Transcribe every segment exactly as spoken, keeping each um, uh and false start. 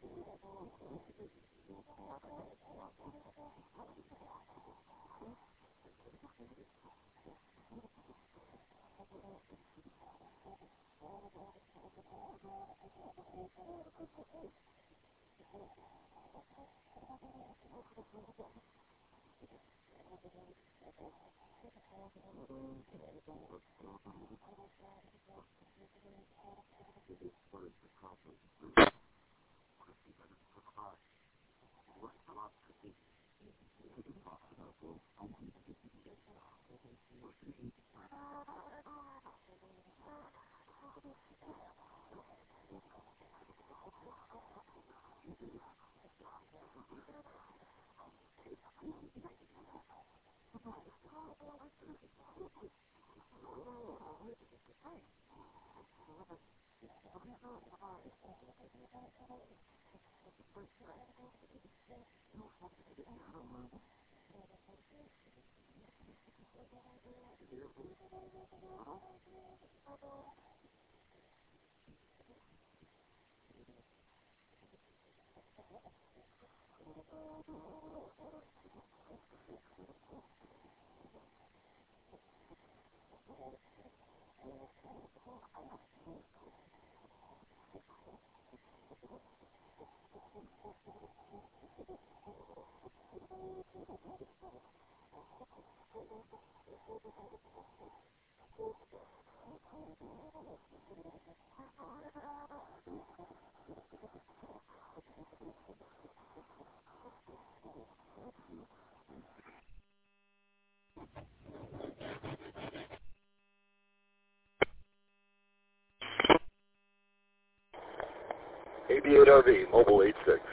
A B eight R V, mobile eight six.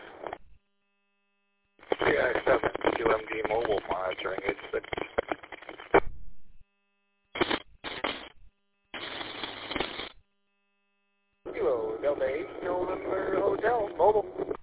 K I seven, Q M D mobile monitoring eight six. Kilo Delta eight, November Hotel, mobile.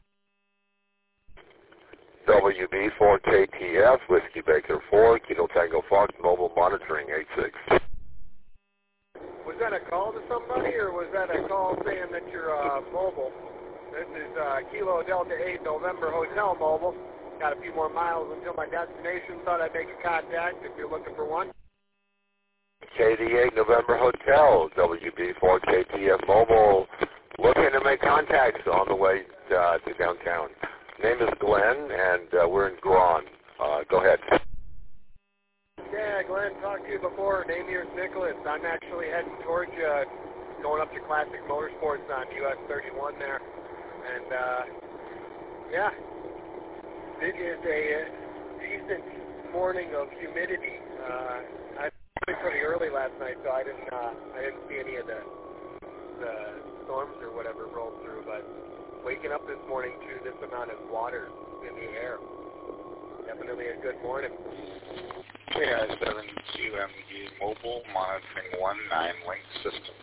W B four K T F, Whiskey Baker four, Kilo Tango Fox, mobile monitoring eight six. Was that a call to somebody, or was that a call saying that you're uh, mobile? This is uh, Kilo Delta eight, November Hotel, mobile. Got a few more miles until my destination. Thought I'd make a contact if you're looking for one. K D eight, November Hotel, W B four K T F, mobile. Looking to make contacts on the way uh, to downtown. Name is Glenn, and uh, we're in Grand. Uh, go ahead. Yeah, Glenn, talked to you before. Name here's Nicholas. I'm actually heading towards you, uh, going up to Classic Motorsports on U S thirty-one there. And, uh, yeah, it is a decent morning of humidity. Uh, I was pretty early last night, so I didn't, uh, I didn't see any of the, the storms or whatever roll through, but waking up this morning to this amount of water in the air, definitely a good morning. K I seven, Q M D mobile monitoring one nine link system.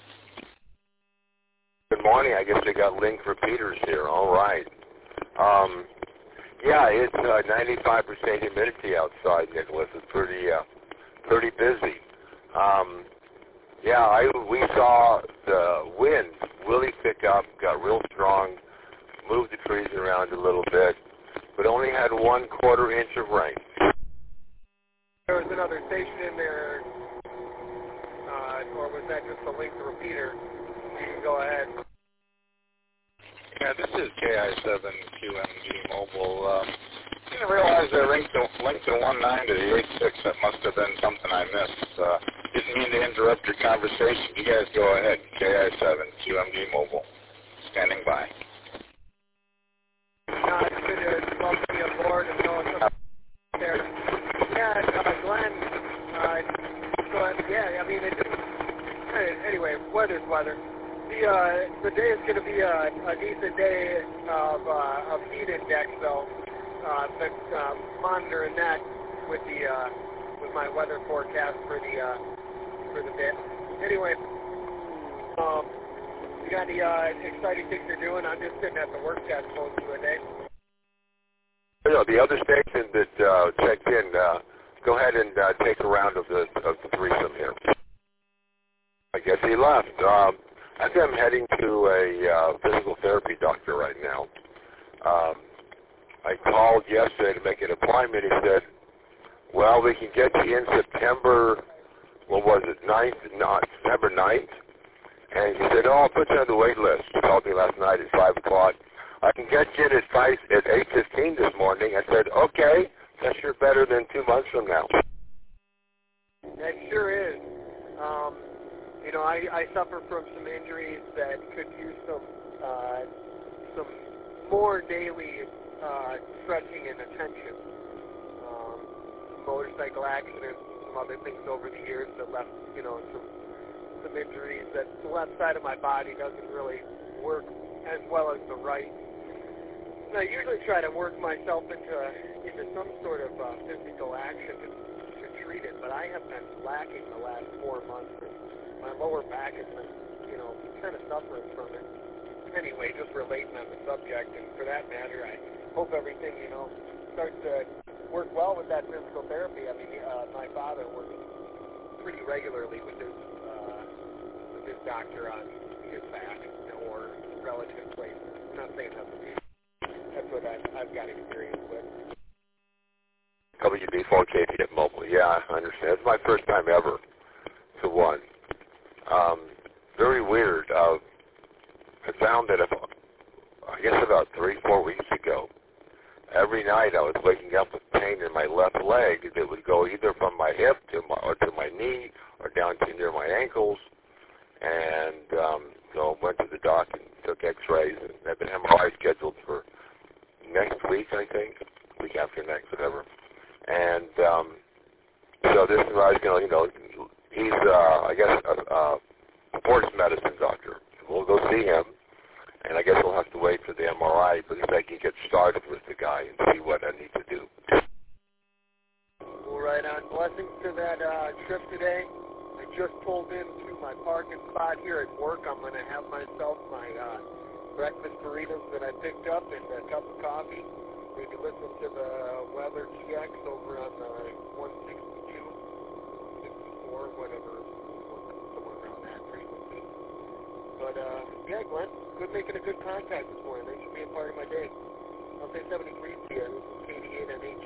Good morning. I guess they got link repeaters here. All right. Um, yeah, it's uh, ninety-five percent humidity outside, Nicholas. It's pretty, uh, pretty busy. Um, yeah, I, we saw the wind really pick up, got real strong, moved the trees around a little bit, but only had one quarter inch of rain. There was another station in there, uh, or was that just a link repeater? You can go ahead. Yeah, this is K I seven Q M D mobile. Um, didn't realize they linked the, linked the one nine to the eight six. That must have been something I missed. Uh, didn't mean to interrupt your conversation. You guys go ahead. K I seven Q M D mobile. Standing by. No, it's good to welcome you aboard and know what's up there. Yeah, uh, Glenn, uh, Glenn, yeah, I mean, it just, anyway, weather's weather. The, uh, the day is going to be a, a decent day of, uh, of heat index, though. Uh, but, uh, monitoring that with the, uh, with my weather forecast for the, uh, for the bit. Anyway, um, you got any, uh, exciting things you're doing? I'm just sitting at the work desk most of the day. You know, the other station that uh, checked in, uh, go ahead and uh, take a round of the, of the threesome here. I guess he left. Um, I think I'm heading to a uh, physical therapy doctor right now. Um, I called yesterday to make an appointment. He said, well, we can get you in September, what was it, ninth, not September ninth. And he said, oh, I'll put you on the wait list. He called me last night at five o'clock. I can get you in at, five, at eight fifteen this morning. I said, okay, that's sure better than two months from now. That sure is. Um, you know, I, I suffer from some injuries that could use some uh, some more daily uh, stretching and attention. Um, some motorcycle accidents, some other things over the years that left, you know, some some injuries that the left side of my body doesn't really work as well as the right. And I usually try to work myself into into some sort of uh, physical action to, to treat it, but I have been lacking the last four months. My lower back has been, you know, kind of suffering from it. Anyway, just relating on the subject, and for that matter, I hope everything, you know, starts to work well with that physical therapy. I mean, uh, my father works pretty regularly with his uh, with his doctor on his back, you know, or relative places. I'm not saying that's me. That's what I've, I've got experience with. W B four K T F Mobile. Yeah, I understand. It's my first time ever to one. Um, very weird. Uh, I found that if, I guess about three, four weeks ago, every night I was waking up with pain in my left leg that would go either from my hip to my, or to my knee or down to near my ankles. And um, so I went to the doc and took x-rays and have an M R I scheduled for next week, I think, week after next, whatever. And um, so this is where I was going to, you know, he's, uh, I guess, a, a sports medicine doctor. We'll go see him, and I guess we'll have to wait for the M R I because I can get started with the guy and see what I need to do. Well, right on. Blessings to that uh, trip today. I just pulled into my parking spot here at work. I'm going to have myself my uh, breakfast burritos that I picked up and a cup of coffee. We can listen to the Weather T X over on the one sixty-two, sixty-four, whatever, somewhere around that frequency. But, uh, yeah, Glenn, good making a good contact this morning. Thanks for being part of my day. I'll say seventy-three to you, K D eight N H.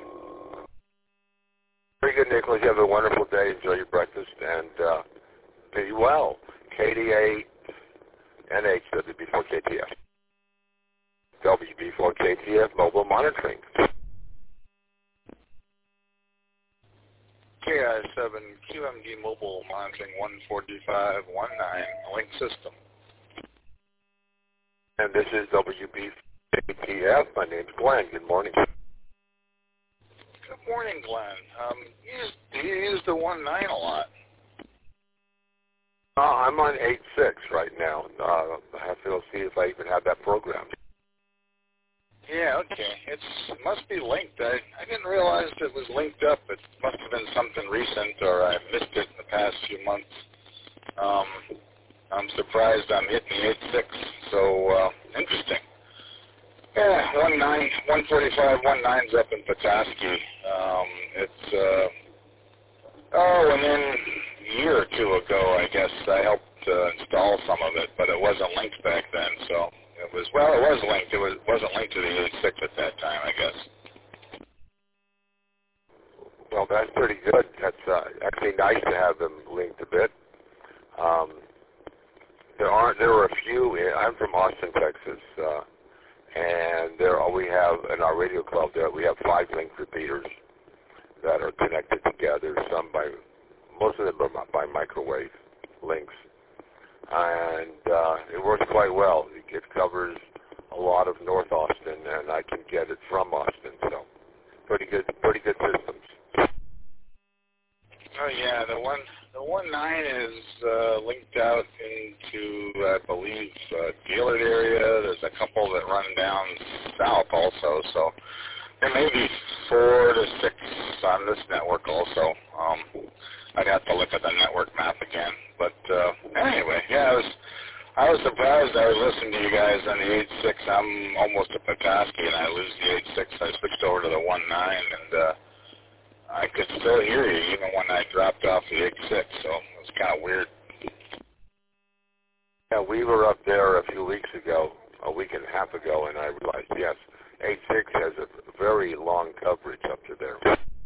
Very good, Nicholas. You have a wonderful day. Enjoy your breakfast, and uh, be well. K D eight N H, W B four K T F. W B four K T F mobile monitoring. K I seven Q M D mobile monitoring one forty-five one nine link system. And this is W B four K T F. My name's Glenn. Good morning. Good morning, Glenn. Um, you use, do you use the one nine a lot? Uh, I'm on eight six right now. Uh, I have to go see if I even have that programmed. Yeah, okay. It's, it must be linked. I, I didn't realize it was linked up. It must have been something recent, or I missed it in the past few months. Um, I'm surprised I'm hitting the eight six, so uh, interesting. Yeah, one nine, one forty-five, one nine's up in Petoskey. Um, it's, uh, oh, and then a year or two ago, I guess, I helped uh, install some of it, but it wasn't linked back then, so it was, well, it was linked. It was, wasn't linked to the eight six at that time, I guess. Well, that's pretty good. That's uh, actually nice to have them linked a bit. Um, there aren't, there were a few, in, I'm from Austin, Texas, uh, and there are, we have, in our radio club there, we have five link repeaters that are connected together, some by, most of them are by microwave links. And uh, it works quite well. It covers a lot of North Austin, and I can get it from Austin, so pretty good, pretty good systems. Oh yeah, the one the one nine is uh, linked out into I believe uh, Gaylord area. There's a couple that run down south also, so there may be four to six on this network also. Um, I'd have to look at the network map again, but uh, anyway, yeah, I was I was surprised. I was listening to you guys on the eight six. I'm almost at Petoskey, and I lose the eight six. I switched over to the one nine, and uh, I could still hear you even when I dropped off the eight six, so it was kind of weird. Yeah, we were up there a few weeks ago, a week and a half ago, and I realized, yes, eight six has a very long coverage up to there.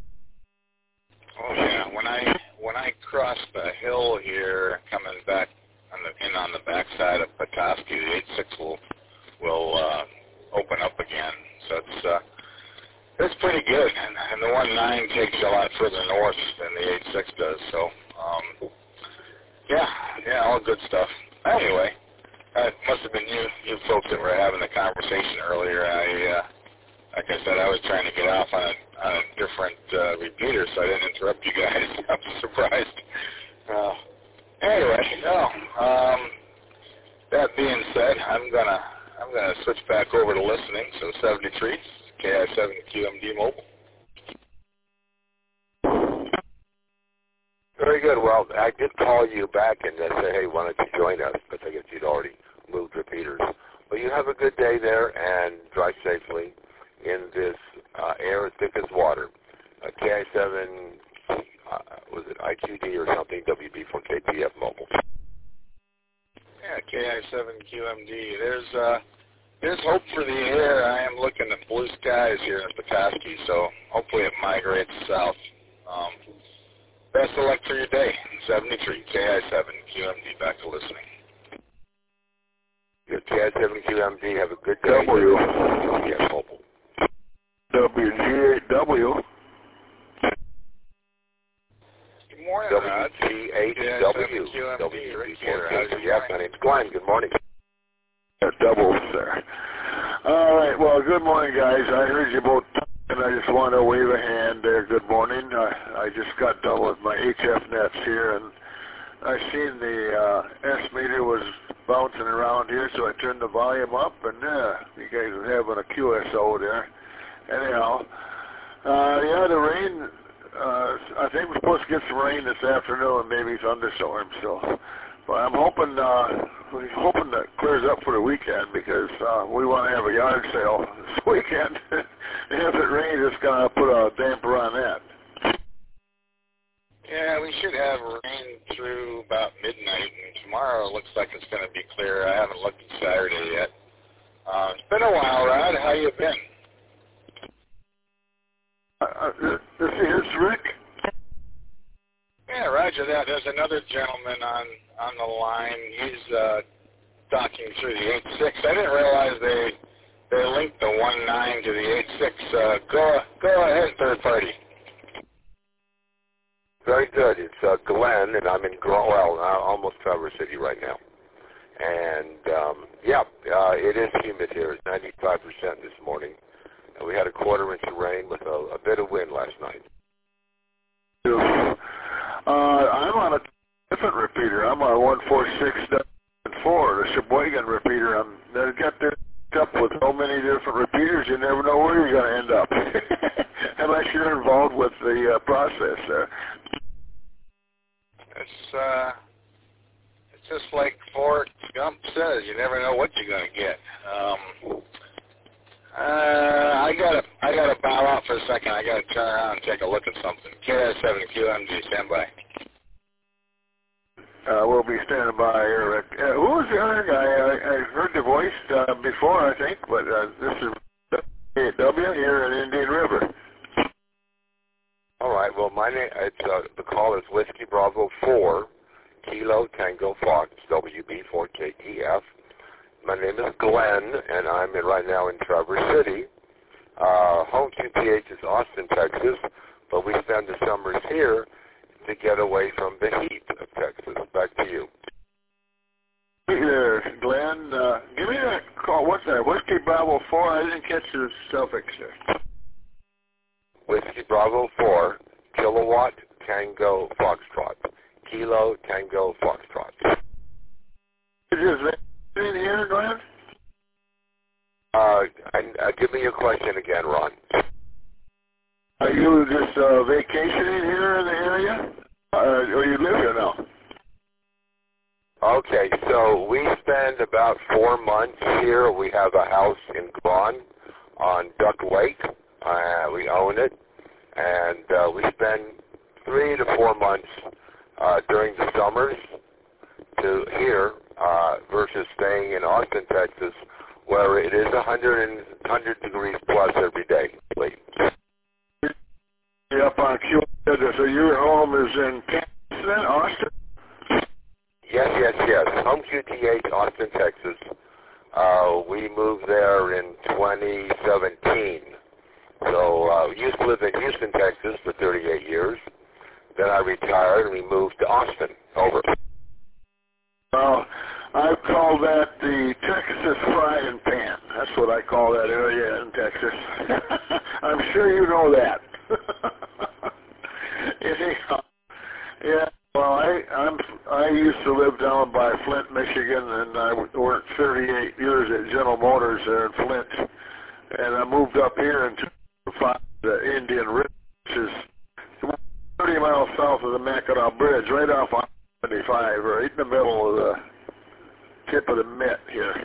Oh yeah, when I when I cross the hill here, coming back on the in on the backside of Petoskey, the eight six will will uh, open up again. So it's uh, it's pretty good, and, and the one nine takes a lot further north than the eight six does. So um, yeah, yeah, all good stuff. Anyway, uh, it must have been you you folks that were having the conversation earlier. I. Uh, Like I said, I was trying to get off on a, on a different uh, repeater, so I didn't interrupt you guys. I'm surprised. Uh, anyway, no. Um, that being said, I'm gonna I'm gonna switch back over to listening. So seventy-three, K I seven Q M D mobile. Very good. Well, I did call you back and uh, say, hey, why don't you join us? But I guess you'd already moved repeaters. But you have a good day there and drive safely in this uh, air as thick as water. Uh, K I seven, uh, was it I Q D or something, W B four K P F mobile. Yeah, K I seven Q M D. There's uh, there's hope for the air. I am looking at blue skies here in Petoskey, so hopefully it migrates south. Um, best of luck for your day. seventy-three, K I seven Q M D, back to listening. Your K I seven Q M D, have a good day. W. Yes, mobile. W G eight W. Good morning, W G eight W. W B four K. Yes, my name's Glenn. Good morning. Double, sir. All right, well, good morning, guys. I heard you both, and I just want to wave a hand there. Good morning. I, I just got done with my H F nets here, and I seen the uh, S meter was bouncing around here, so I turned the volume up, and uh, you guys were having a Q S O there. Anyhow, uh, yeah, the rain, uh, I think we're supposed to get some rain this afternoon, maybe thunderstorms, so, but I'm hoping, uh, we're hoping that clears up for the weekend because, uh, we want to have a yard sale this weekend. And if it rains, it's going to put a damper on that. Yeah, we should have rain through about midnight, and tomorrow looks like it's going to be clear. I haven't looked at Saturday yet. Uh, it's been a while, Rod. How you been? Uh, this is Rick. Yeah, roger that. There's another gentleman on, on the line. He's uh, talking through the eight six. I didn't realize they they linked the one nine to the eight six. Uh, go, go ahead, third party. Very good. It's uh, Glenn, and I'm in Gro- well, uh, almost Traverse City right now. And, um, yeah, uh, it is humid here. It's ninety-five percent this morning. And we had a quarter inch of rain with a, a bit of wind last night. Uh, I'm on a different repeater. I'm on one four six four, the Sheboygan repeater. I'm, they got this up with so many different repeaters, you never know where you're going to end up. Unless you're involved with the uh, process there. It's, uh, it's just like Forrest Gump says, you never know what you're going to get. Um, uh, I gotta, I gotta bow out for a second. I gotta turn around and take a look at something. K I seven Q M D, stand by. Uh, we'll be standing by here, Rick. Uh, who was the other guy? I, I heard the voice uh, before, I think, but uh, this is W here in Indian River. All right. Well, my name, it's, uh, the call is Whiskey Bravo four, Kilo Tango Fox, W B four K T F. My name is Glenn, and I'm in right now in Traverse City. Uh, home Q P H is Austin, Texas, but we spend the summers here to get away from the heat of Texas. Back to you. Hey there, Glenn. Uh, give me that call. What's that? Whiskey Bravo four? I didn't catch the suffix there. Whiskey Bravo four, Kilowatt Tango Foxtrot. Kilo Tango Foxtrot. Is this in here, Glenn? Uh, and, uh, give me your question again, Ron. Are you just uh, vacationing here in the area? Uh, or you live here now? Okay, so we spend about four months here. We have a house in Gron on Duck Lake. Uh, we own it. And uh, we spend three to four months uh, during the summers to here uh, versus staying in Austin, Texas, where it is one hundred, one hundred degrees plus every day. Up on Q. So your home is in Kansas, Austin? Yes, yes, yes. Home Q T H, Austin, Texas. Uh, we moved there in twenty seventeen. So uh, used to live in Houston, Texas for thirty-eight years. Then I retired and we moved to Austin. Over. Well, I call that the Texas frying pan. That's what I call that area in Texas. I'm sure you know that. Anyhow, yeah. Well, I I'm I used to live down by Flint, Michigan, and I worked thirty-eight years at General Motors there in Flint, and I moved up here in two thousand five to Indian River, which is thirty miles south of the Mackinac Bridge, right off on seventy-five, right in the middle of the tip of the mitt here.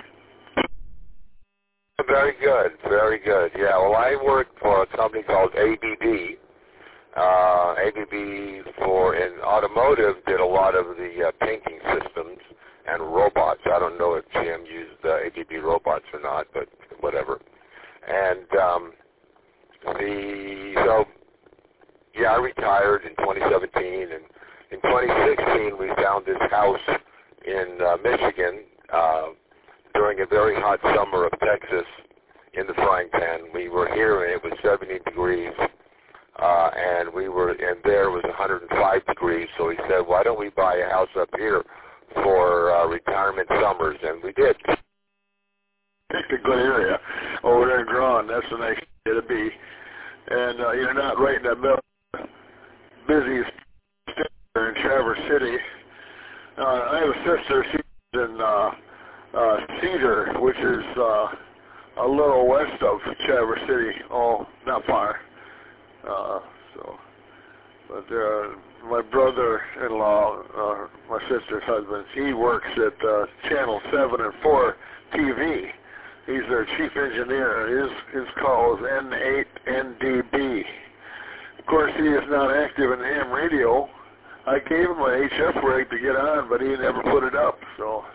Very good, very good. Yeah, well, I worked for a company called A B B. Uh, A B B for in automotive did a lot of the uh, painting systems and robots. I don't know if G M used uh, A B B robots or not, but whatever. And um, the so yeah, I retired in twenty seventeen, and in twenty sixteen we found this house in uh, Michigan uh, during a very hot summer of Texas in the frying pan. We were here and it was seventy degrees. Uh, and we were, and there was one hundred five degrees, so he said, why don't we buy a house up here for uh, retirement summers, and we did. Picked a good area over there in Grand. That's a nice area to be. And uh, you're not right in the middle of the busiest state in Traverse City. Uh, I have a sister, she's in uh, uh, Cedar, which is uh, a little west of Traverse City, oh, not far. Uh, so, but uh, my brother-in-law, uh, my sister's husband, he works at uh, Channel seven and four T V. He's their chief engineer. His his call is N eight N D B. Of course, he is not active in ham radio. I gave him an H F rig to get on, but he never put it up. So,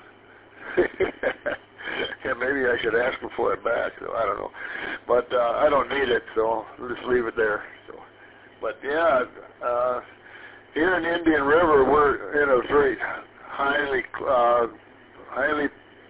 yeah, maybe I should ask him for it back. So I don't know, but uh, I don't need it, so we'll just leave it there. So, but yeah, uh, here in Indian River, we're in a very highly, uh, highly,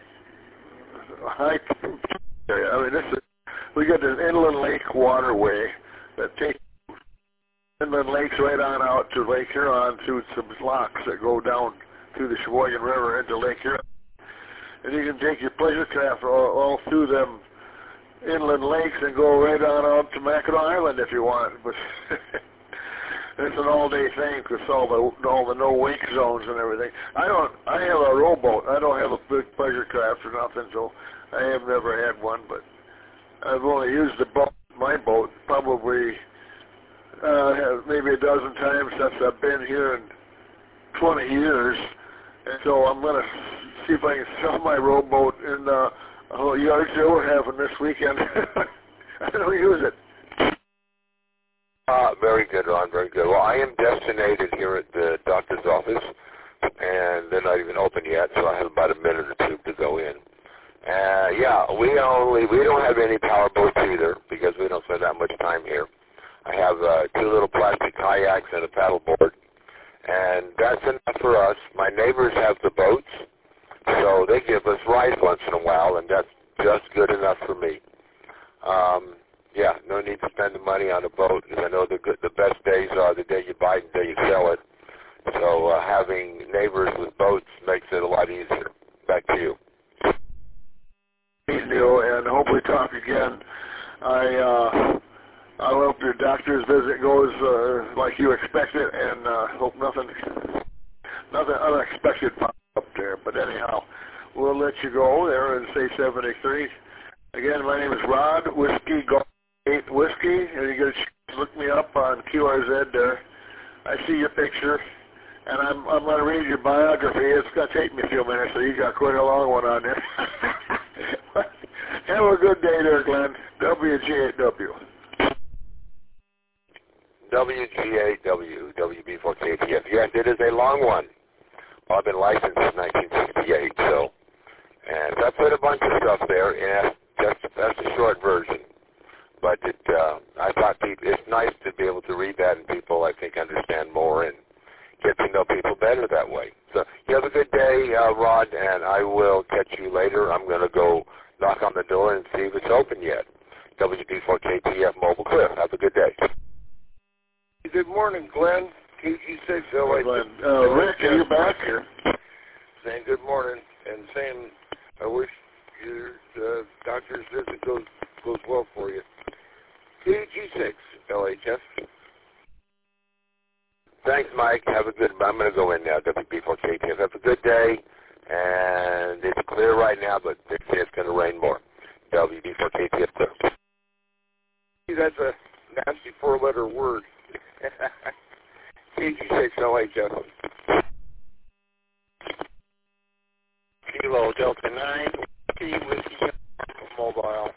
high area. I mean, this is we got this inland lake waterway that takes inland lakes right on out to Lake Huron through some locks that go down through the Sheboygan River into Lake Huron. And you can take your pleasure craft all, all through them inland lakes and go right on out to Mackinac Island if you want. But it's an all-day thing because all the all the no-wake zones and everything. I don't. I have a rowboat. I don't have a big pleasure craft or nothing, so I have never had one. But I've only used the boat, my boat, probably uh, maybe a dozen times since I've been here in twenty years. And so I'm going to see if I can sell my rowboat in uh, a whole yard sale we're having this weekend. I don't use it. Uh, very good, Ron, very good. Well, I am destinated here at the doctor's office, and they're not even open yet, so I have about a minute or two to go in. Uh, yeah, we only, we don't have any power boats either because we don't spend that much time here. I have uh, two little plastic kayaks and a paddleboard. And that's enough for us. My neighbors have the boats, so they give us rides once in a while, and that's just good enough for me. Um, yeah, no need to spend the money on a boat, because I know the good, the best days are the day you buy it and the day you sell it. So uh, having neighbors with boats makes it a lot easier. Back to you. Thanks, Neil, and hope we talk again. I uh, I hope your doctor's visit goes uh, like you expected, and uh, hope nothing nothing unexpected pops up there. But anyhow, we'll let you go there and say seventy-three. Again, my name is Rod Whiskey Golf eight Whiskey, and you get a chance to look me up on Q R Z there. I see your picture, and I'm I'm going to read your biography. It's going to take me a few minutes, so you got quite a long one on there. Have a good day there, Glenn. W G A W. W G A W, W B four K T F. Yes, it is a long one. I've been licensed since nineteen sixty-eight, so, and I put a bunch of stuff there, and that's, that's a short version. But it, uh, I thought people, it's nice to be able to read that, and people, I think, understand more and get to know people better that way. So you have a good day, uh, Rod, and I will catch you later. I'm going to go knock on the door and see if it's open yet. W D four K T F Mobile Cliff. Have a good day. Good morning, Glenn. K G six L A. Glenn. Uh, Rick, are you back here? Saying good morning and saying I wish your uh, doctor's visit goes goes well for you. K G six L H F. Thanks, Mike. Have a good. I'm going to go in now. W D four K T F. Have a good day. And it's clear right now, but they say it's going to rain more. W D four K T F clear. That's a nasty four-letter word. K G six L H F. Kilo Delta nine, P Whiskey Mobile.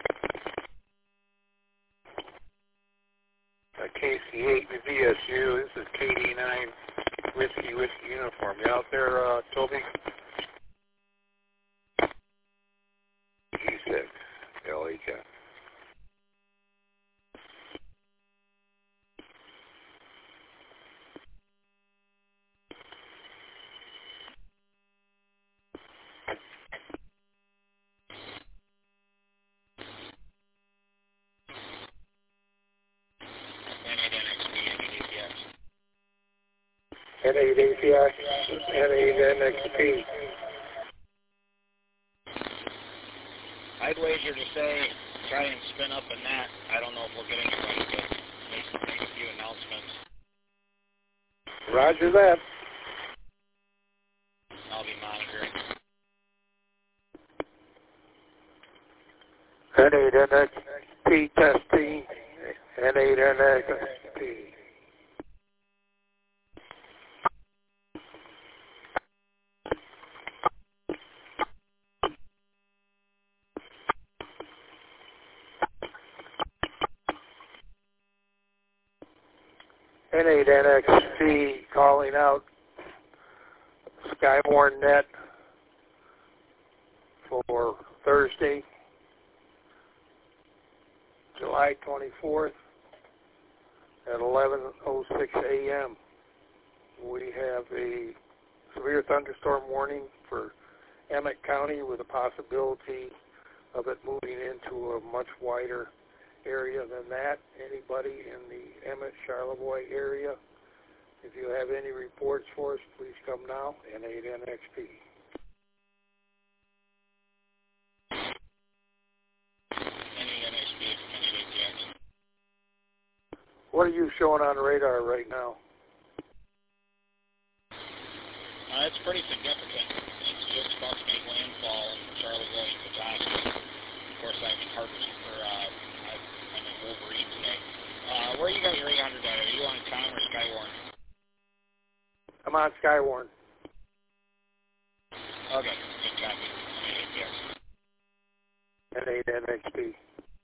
Uh, K C eight V S U, this is K D nine Whiskey Whiskey Uniform. You out there, uh, Toby? G six L H F. N eight A P X, N eight N X P. I'd wager to say, try and spin up a net. I don't know if we'll get anybody to make, make a few announcements. Roger that. I'll be monitoring. N eight N X P testing. N eight N X P. N eight N X P calling out Skywarn Net for Thursday, July twenty-fourth at eleven oh six a m We have a severe thunderstorm warning for Emmett County with a possibility of it moving into a much wider area than that. Anybody in the Emmett, Charlevoix area, if you have any reports for us, please come now. N eight N X P. What are you showing on the radar right now? Uh, it's pretty significant. It's just about to make landfall in Charlevoix and Petoskey. Of course, I'm in Harvest for, uh, I'm in Wolverine today. Uh, where you got your eight hundred at? Are you on Tom or Skywarn? I'm on Skywarn. Okay, good copy. N eight N X P.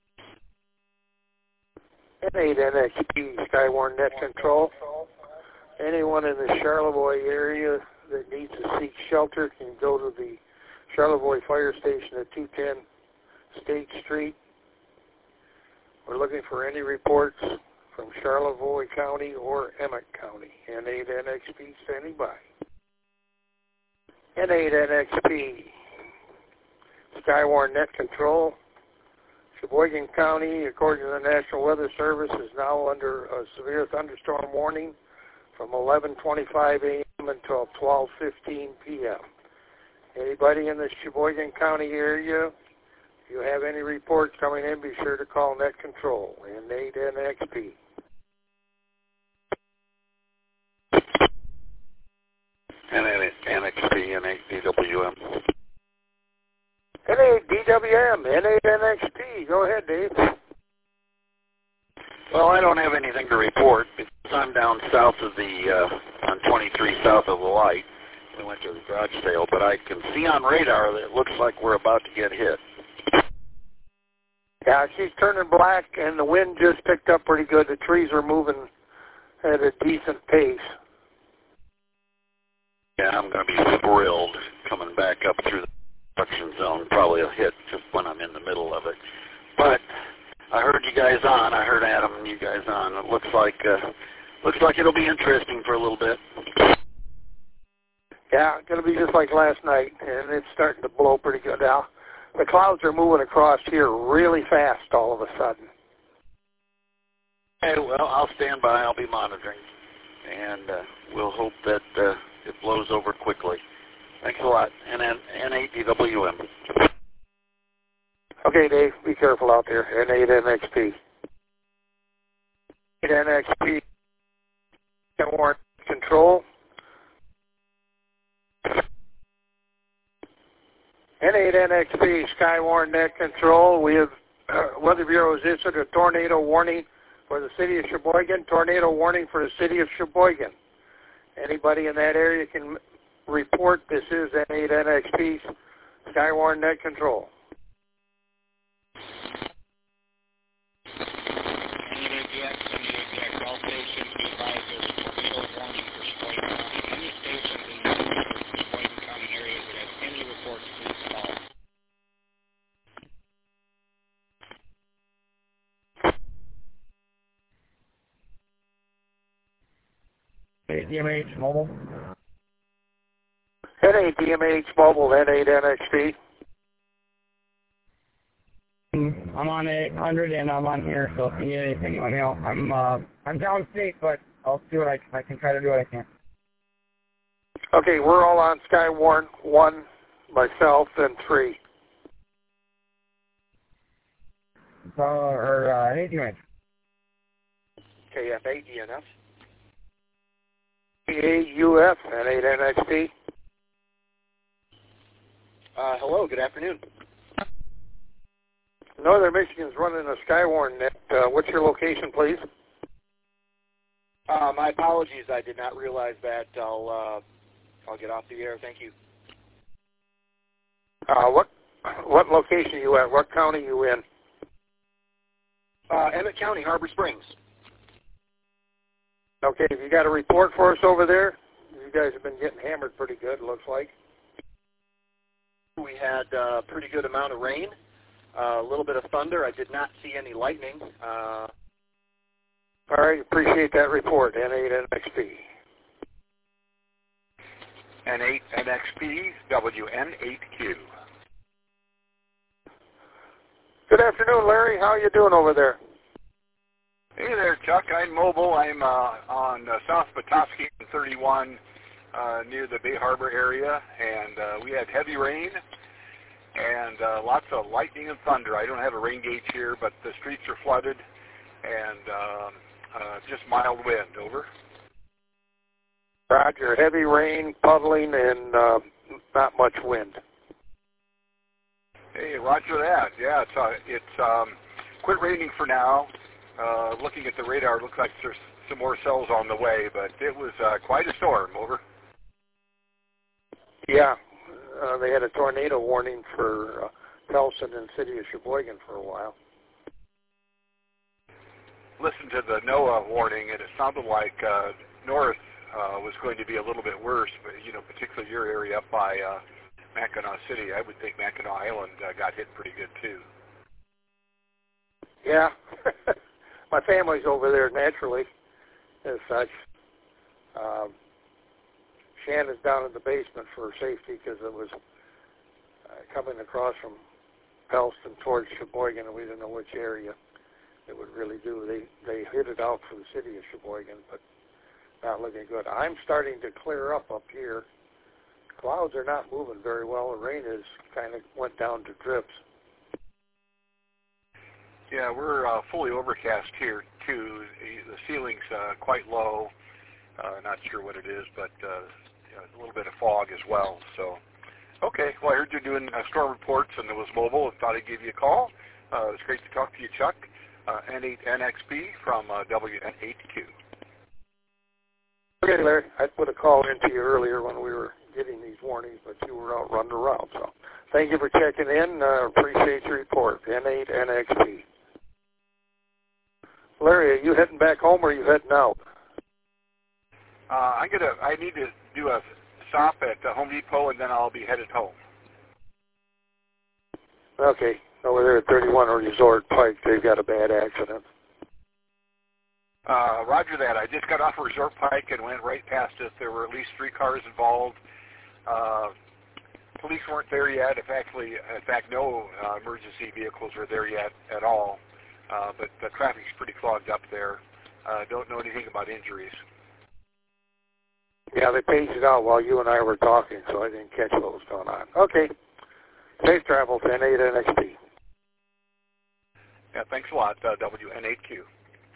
N eight N X P, Skywarn Net Control. Anyone in the Charlevoix area that needs to seek shelter can go to the Charlevoix Fire Station at two ten State Street. We're looking for any reports from Charlevoix County or Emmett County. N eight N X P standing by. N eight N X P, Skywarn Net Control. Sheboygan County, according to the National Weather Service, is now under a severe thunderstorm warning from eleven twenty-five a m until twelve fifteen p m Anybody in the Sheboygan County area, if you have any reports coming in, be sure to call Net Control, N eight N X P. N eight X P, N eight D W M. N eight D W M, N eight N X P. Go ahead, Dave. Well, I don't have anything to report because I'm down south of the, uh, on twenty-three south of the light. We went to the garage sale, but I can see on radar that it looks like we're about to get hit. Yeah, she's turning black, and the wind just picked up pretty good. The trees are moving at a decent pace. Yeah, I'm going to be thrilled coming back up through the production zone. Probably a hit just when I'm in the middle of it. But I heard you guys on. I heard Adam and you guys on. It looks like uh, looks like it'll be interesting for a little bit. Yeah, it's going to be just like last night, and it's starting to blow pretty good now. The clouds are moving across here really fast all of a sudden. Okay, well, I'll stand by. I'll be monitoring, and uh, we'll hope that uh, it blows over quickly. Thanks a lot. N eight D W M. Okay, Dave, be careful out there. N eight N X P. N X P. Warrant control. N eight N X P, Skywarn net control. We have uh, Weather Bureau has issued a tornado warning for the city of Sheboygan. Tornado warning for the city of Sheboygan. Anybody in that area can report. This is N eight N X P, Skywarn net control. D M H Mobile. N eight D M H Mobile, N eight N X P. I'm on eight hundred and I'm on here, so if you need anything, let me know. I'm uh, I'm downstate, but I'll see what I, I can try to do what I can. Okay, we're all on Skywarn one, myself, and three. So, or uh, N eight D M H. K F eight E N F. A U F, N eight N X P. Uh, hello, good afternoon. Northern Michigan's running a Skywarn net. Uh, what's your location, please? Uh, my apologies, I did not realize that. I'll uh, I'll get off the air. Thank you. Uh, what what location are you at? What county are you in? Uh, Emmett County, Harbor Springs. Okay, have you got a report for us over there? You guys have been getting hammered pretty good, it looks like. We had a pretty good amount of rain, uh, a little bit of thunder. I did not see any lightning. Uh, All right, appreciate that report, N eight N X P. N eight N X P, W N eight Q. Good afternoon, Larry. How are you doing over there? Hey there, Chuck. I'm mobile. I'm uh, on uh, South Petoskey thirty-one uh, near the Bay Harbor area, and uh, we had heavy rain and uh, lots of lightning and thunder. I don't have a rain gauge here, but the streets are flooded and um, uh, just mild wind. Over. Roger. Heavy rain, puddling, and uh, not much wind. Hey, roger that. Yeah, it's uh, it's um, quit raining for now. Uh, looking at the radar, it looks like there's some more cells on the way, but it was uh, quite a storm. Over. Yeah, uh, they had a tornado warning for uh, Towson and city of Sheboygan for a while. Listened to the NOAA warning, and it sounded like uh, north uh, was going to be a little bit worse, but, you know, particularly your area up by uh, Mackinac City. I would think Mackinac Island uh, got hit pretty good, too. Yeah. My family's over there naturally, as such. Um, Shannon's down in the basement for safety because it was uh, coming across from Pellston towards Sheboygan, and we didn't know which area it would really do. They they hit it out for the city of Sheboygan, but not looking good. I'm starting to clear up up here. Clouds are not moving very well. The rain has kind of went down to drips. Yeah, we're uh, fully overcast here, too. The ceiling's uh, quite low. Uh, not sure what it is, but uh, a little bit of fog as well. So, okay. Well, I heard you're doing uh, storm reports, and it was mobile. I thought I'd give you a call. Uh, it's great to talk to you, Chuck. Uh, N eight N X P from uh, W N eight Q. Okay, Larry. I put a call into you earlier when we were getting these warnings, but you were out running around. So, thank you for checking in. Uh, appreciate your report. N eight N X P. Larry, are you heading back home or are you heading out? Uh, I'm gonna. I need to do a stop at uh, Home Depot, and then I'll be headed home. Okay. Over there at thirty-one Resort Pike, they've got a bad accident. Uh, roger that. I just got off of Resort Pike and went right past it. There were at least three cars involved. Uh, police weren't there yet. If actually, in fact, no uh, emergency vehicles were there yet at all. Uh, but the traffic's pretty clogged up there. Uh, don't know anything about injuries. Yeah, they paged it out while you and I were talking, so I didn't catch what was going on. Okay. Safe travels, N eight N X P. Yeah, thanks a lot, uh, W N eight Q.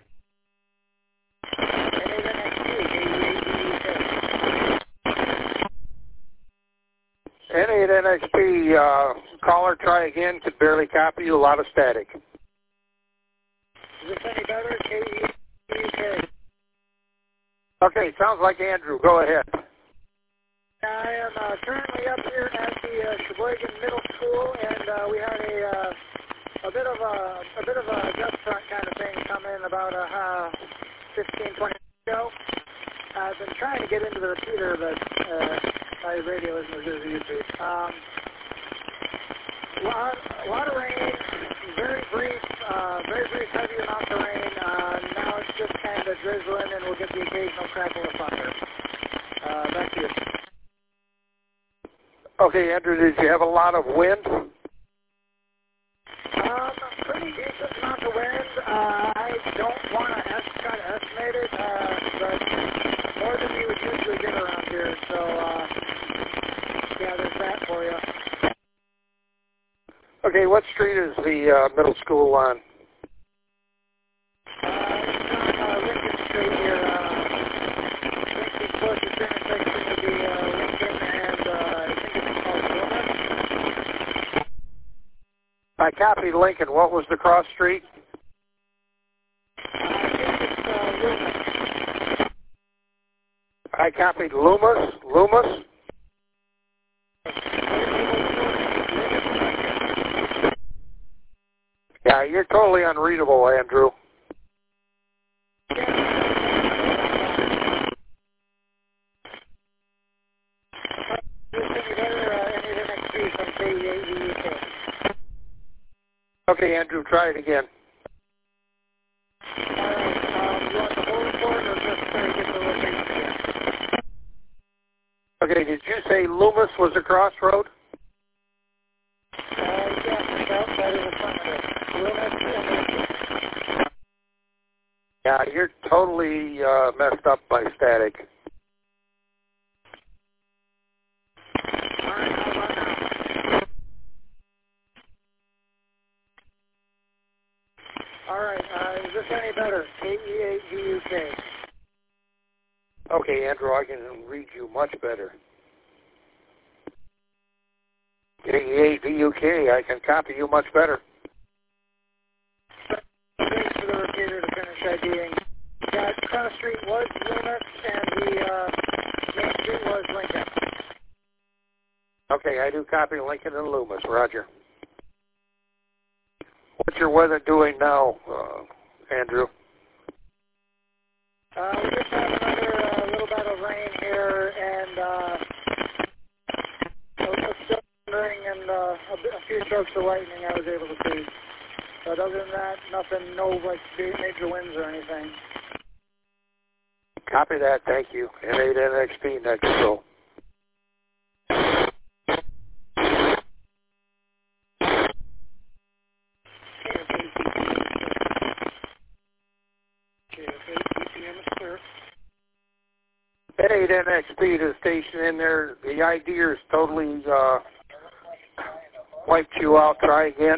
N eight N X P, uh, caller, try again. Could barely copy you. A lot of static. Is this any better? K E U K. Okay, sounds like Andrew. Go ahead. I am uh, currently up here at the uh, Sheboygan Middle School, and uh, we had a uh, a bit of a a bit of a dust front kind of thing come in about a uh, fifteen, twenty minutes ago. I've been trying to get into the repeater, but uh, my radio isn't as good as it used to be. Um, lot, a lot of rain, very brief, uh, very brief, heavy amounts of rain. Uh, now it's just kind of drizzling, and we'll get the occasional crackle of thunder. Uh, back to you. Okay, Andrew, did you have a lot of wind? Um, pretty decent amount of wind. Uh, I don't want to es- try to estimate it, uh, but more than you would usually get around here. So, uh, yeah, there's that for you. Okay, what street is the uh, middle school on? Uh, it's on uh, Lincoln Street here. Uh, I think the closest intersection would be uh, Lincoln and uh, I think it's called Wilmot. I copied Lincoln. What was the cross street? Uh, I think it's uh, Wilmot. I copied Loomis. Loomis? Yeah, you're totally unreadable, Andrew. Okay, Andrew, try it again. All right, um, you want the whole report or just try to get the location again? Okay, did you say Loomis was a crossroad? Uh, yeah, that, that is affirmative. Wilmot. Yeah, you're totally uh, messed up by static. All right, how about now? All right, uh, is this any better? K E eight V U K. Okay, Andrew, I can read you much better. K E eight V U K, I can copy you much better. Thanks for the repeater to finish IDing. Yeah, Cross Street was Loomis, and the uh, Main Street was Lincoln. Okay, I do copy Lincoln and Loomis. Roger. What's your weather doing now, uh, Andrew? Uh, we just have another uh, little bit of rain here, and uh, a, a thundering and uh, a, bit, a few strokes of lightning I was able to see. But other than that, nothing, no like major winds or anything. Copy that, thank you. N eight N X P, next show. N eight N X P to the station in there. The idea is totally uh, wiped you out. Try again.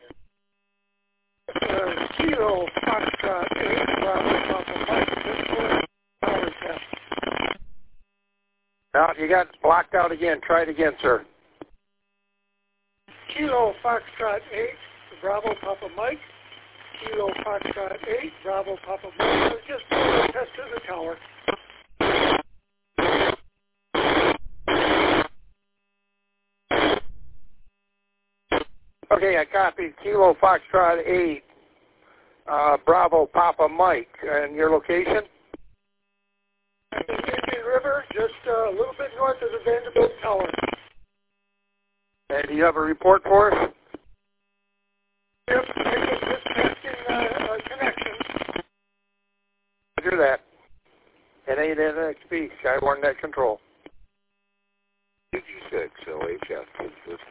Uh, Kilo Foxtrot eight, Bravo Papa Mike, power test. Now, you got blocked out again. Try it again, sir. Kilo Foxtrot eight, Bravo Papa Mike. Kilo Foxtrot eight, Bravo Papa Mike. I was just doing a test of the tower. Okay, I copied Kilo Foxtrot eight, uh, Bravo Papa Mike. And your location? Indian River, just uh, a little bit north of the Vanderbilt Tower. And do you have a report for us? Yep, I was just testing uh, uh, connections. Roger that. N eight N X P, Skywarn Net Control. G six, L H F.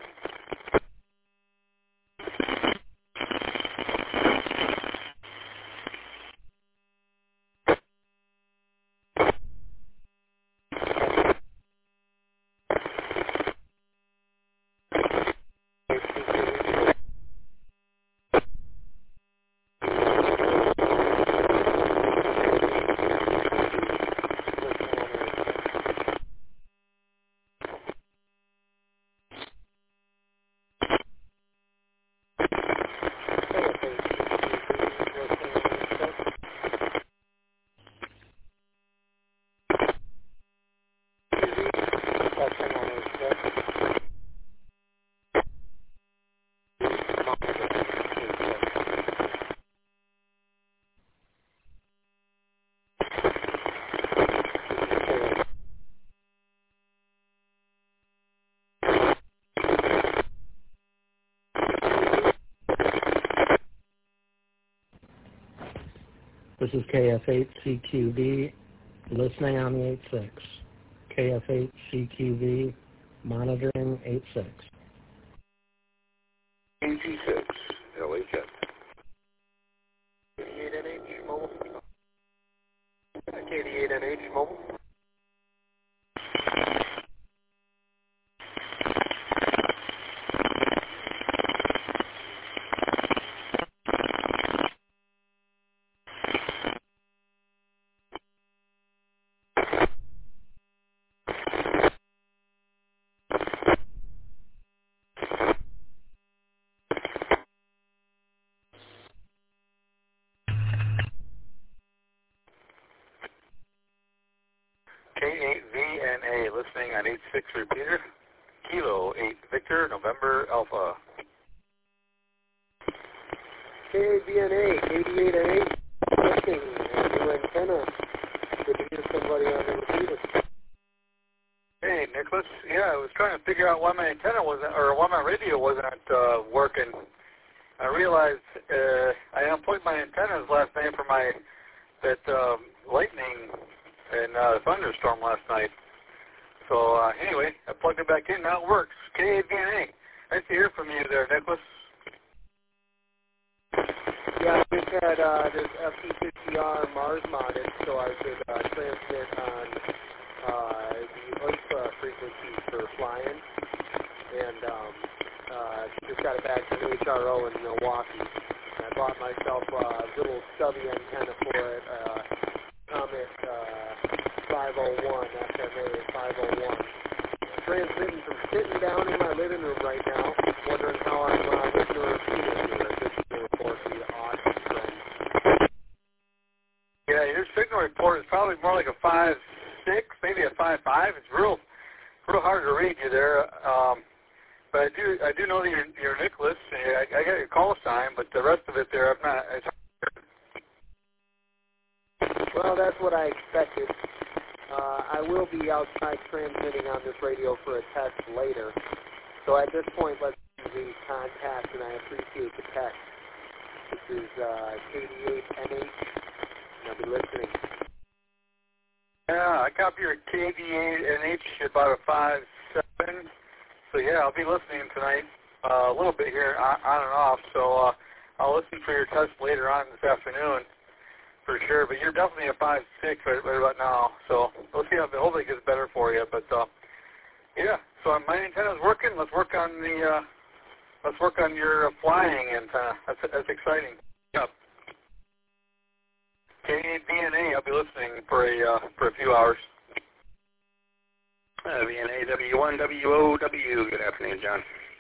This is K F eight C Q V, listening on the eight six. K F eight C Q V, monitoring eight six. G six, L H F. K D eight N H mobile. K D eight N H mobile. K eight V N A, listening on eight six repeater. Kilo eight Victor, November Alpha. K eight V N A, K D eight N H, listening, new antenna. Good to hear somebody on the repeater. Hey, Nicholas. Yeah, I was trying to figure out why my antenna wasn't, or why my radio wasn't uh, working. I realized uh, I unplugged my antennas last night for my that um, lightning and uh, thunderstorm last night. So uh, anyway, I plugged it back in. Now it works. K A V N A. Nice to hear from you there, Nicholas. Yeah, I just had uh, this F T fifty R Mars modded, so I could uh, transmit on uh, the ultra frequencies for flying. And um, uh, just got it back from H R O in Milwaukee. And I bought myself a little stubby antenna for it, uh, Comet uh, five oh one, F M A five oh one. I'm transmitting from sitting down in my living room right now, wondering how I'm uh, going to repeat it here. Just to report to the awesome friends. Yeah, your signal report is probably more like a five six, maybe a five five. It's real, real hard to read you there. Um, but I do, I do know that you're, you're Nicholas. I, I got your call sign, but the rest of it there, I'm not. It's Well, that's what I expected. Uh, I will be outside transmitting on this radio for a test later. So at this point, let's do the contact, and I appreciate the text. This is uh, K D eight N H, and I'll be listening. Yeah, I copy your K D eight N H about a five seven. So yeah, I'll be listening tonight uh, a little bit here on, on and off. So uh, I'll listen for your test later on this afternoon. For sure, but you're definitely a five six right, right about now. So let's see how hopefully it gets better for you. But uh, yeah, so my antenna's working. Let's work on the uh, let's work on your uh, flying antenna. That's that's exciting. Yep. K eight V N A. I'll be listening for a uh, for a few hours. Uh, V N A W one W O W. Good afternoon, John.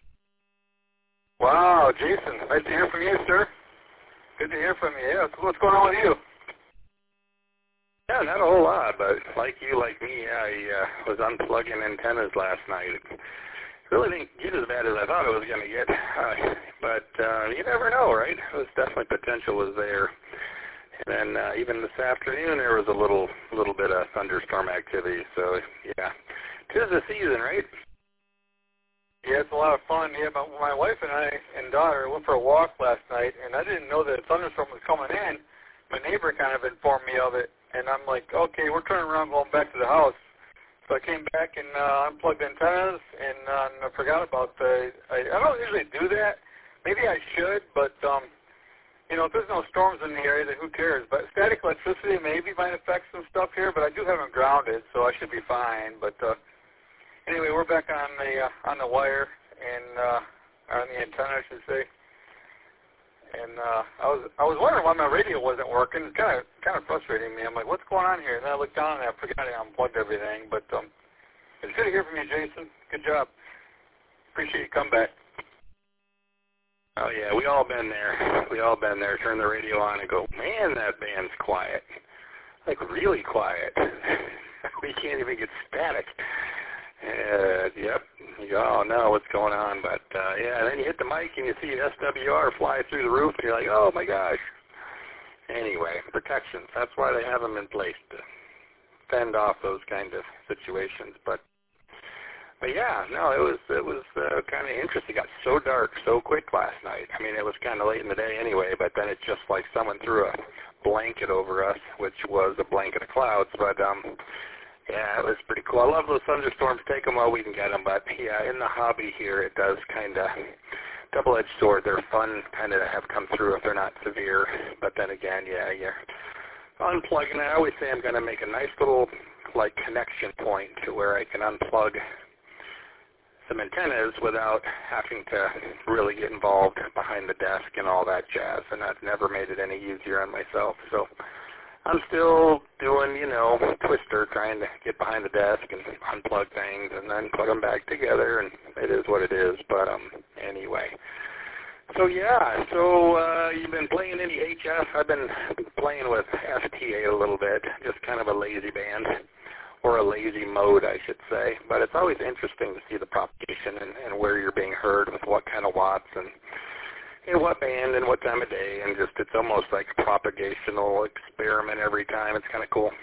Wow, Jason. Nice to hear from you, sir. Good to hear from you. Yeah, what's going on with you? Yeah, not a whole lot, but like you, like me, I uh, was unplugging antennas last night. It really didn't get as bad as I thought it was going to get, uh, but uh, you never know, right? It was definitely potential was there. And then uh, even this afternoon there was a little little bit of thunderstorm activity. So yeah, 'tis the season, right? Yeah, it's a lot of fun. Yeah, my, my wife and I and daughter went for a walk last night, and I didn't know that a thunderstorm was coming in. My neighbor kind of informed me of it, and I'm like, okay, we're turning around going back to the house. So I came back and uh, unplugged antennas, and uh, I forgot about the, I, I don't usually do that. Maybe I should, but, um, you know, if there's no storms in the area, then who cares? But static electricity maybe might affect some stuff here, but I do have them grounded, so I should be fine. But uh, anyway, we're back on the uh, on the wire, and uh, on the antenna, I should say. And uh, I was I was wondering why my radio wasn't working. It's kind of kind of frustrating me. I'm like, what's going on here? And then I looked down and I forgot I unplugged everything. But um, it's good to hear from you, Jason. Good job. Appreciate you coming back. Oh yeah, we all been there. We all been there. Turn the radio on and go, man, that band's quiet. Like really quiet. We can't even get static. Uh, yep. You go, oh no, what's going on? But uh, yeah, and then you hit the mic and you see S W R fly through the roof, and you're like, oh my gosh. Anyway, protections. That's why they have them in place, to fend off those kind of situations. But but yeah, no, it was it was uh, kind of interesting. It got so dark so quick last night. I mean, it was kind of late in the day anyway, but then it just like someone threw a blanket over us, which was a blanket of clouds. But um. Yeah, it was pretty cool. I love those thunderstorms. Take them while we can get them. But, yeah, in the hobby here, it does kind of double-edged sword. They're fun kind of to have come through if they're not severe. But then again, yeah, you're unplugging. I always say I'm going to make a nice little, like, connection point to where I can unplug some antennas without having to really get involved behind the desk and all that jazz. And I've never made it any easier on myself. So I'm still doing, you know, twister, trying to get behind the desk and unplug things and then plug them back together, and it is what it is. But um, anyway, so yeah, so uh, you've been playing any H F? I've been playing with S T A a little bit, just kind of a lazy band, or a lazy mode, I should say. But it's always interesting to see the propagation and, and where you're being heard with what kind of watts and in what band and what time of day, and just it's almost like a propagational experiment every time. It's kind of cool.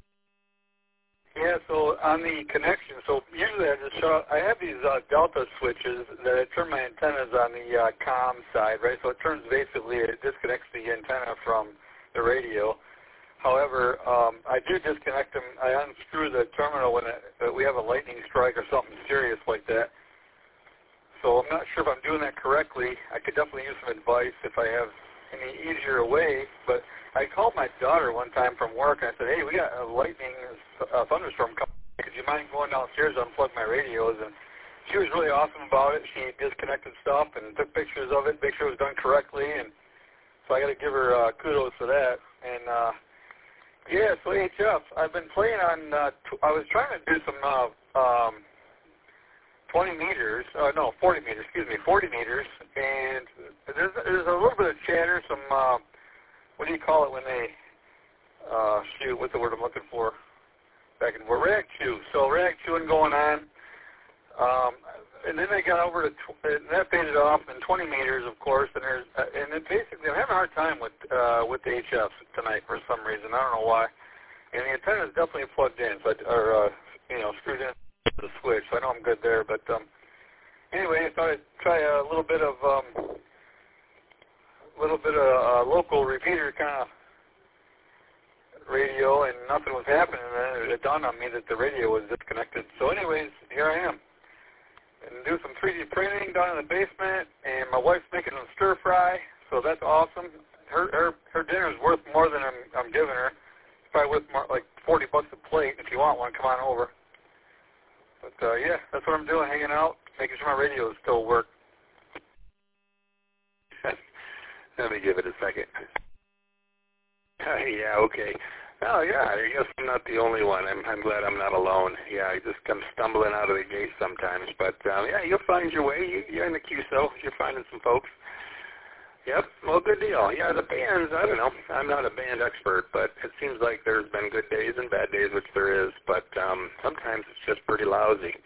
Yeah, so on the connection, so usually I just show, I have these uh, delta switches that I turn my antennas on the uh, comm side, right? So it turns basically, it disconnects the antenna from the radio. However, um, I do disconnect them. I unscrew the terminal when it, uh, we have a lightning strike or something serious like that. So I'm not sure if I'm doing that correctly. I could definitely use some advice if I have any easier way. But I called my daughter one time from work, and I said, hey, we got a lightning uh, thunderstorm coming. Could you mind going downstairs to unplug my radios? And she was really awesome about it. She disconnected stuff and took pictures of it, make sure it was done correctly. And so I got to give her uh, kudos for that. And, uh, yeah, so H F, I've been playing on, uh, t- I was trying to do some uh, um, twenty meters, uh, no, forty meters, excuse me, forty meters, and there's, there's a little bit of chatter, some, uh, what do you call it when they uh, shoot, what's the word I'm looking for, back and forth, rag chew, so rag chewing going on, um, and then I got over to, tw- and that faded off, and twenty meters, of course, and there's, uh, and then basically, I'm having a hard time with, uh, with the H Fs tonight for some reason, I don't know why, and the antenna is definitely plugged in, but, or, uh, you know, screwed in the switch, so I know I'm good there. But um, anyway, I thought I'd try a little bit of um, little bit of uh, local repeater kind of radio, and nothing was happening. And then it dawned on me that the radio was disconnected. So, anyways, here I am, and do some three D printing down in the basement. And my wife's making some stir fry, so that's awesome. Her her her dinner is worth more than I'm I'm giving her. It's probably worth more, like forty bucks a plate. If you want one, come on over. But, uh, yeah, that's what I'm doing, hanging out, making sure my radios still work. Let me give it a second. Uh, yeah, okay. Oh, yeah, I guess I'm not the only one. I'm, I'm glad I'm not alone. Yeah, I just come stumbling out of the gate sometimes. But, um, yeah, you'll find your way. You, you're in the Q S O. You're finding some folks. Yep, well, good deal. Yeah, the bands, I don't know. I'm not a band expert, but it seems like there's been good days and bad days, which there is, but um, sometimes it's just pretty lousy.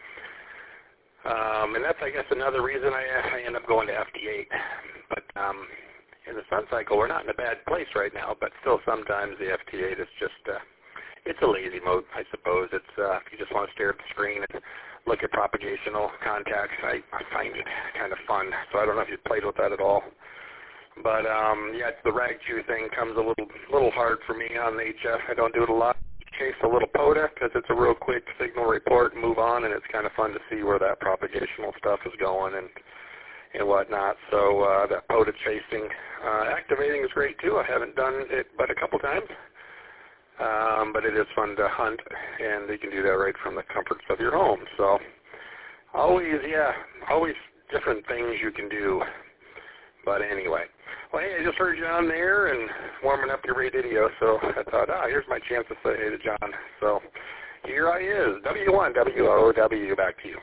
Um, and that's, I guess, another reason I, I end up going to F D eight. But, um, in the sun cycle, we're not in a bad place right now, but still sometimes the F T eight is just, uh, it's a lazy mode, I suppose. It's uh, if you just want to stare at the screen and look at propagational contacts, I, I find it kind of fun. So I don't know if you've played with that at all. But, um, yeah, the rag chew thing comes a little little hard for me on the H F. I don't do it a lot. Chase a little POTA because it's a real quick signal report and move on, and it's kind of fun to see where that propagational stuff is going and and whatnot. So uh, that POTA chasing, uh, activating is great too. I haven't done it but a couple times, um, but it is fun to hunt, and you can do that right from the comforts of your home. So always, yeah, always different things you can do. But anyway, well, hey, I just heard you on there and warming up your radio, so I thought, ah, here's my chance to say hey to John. So here I is, W one W O W, back to you.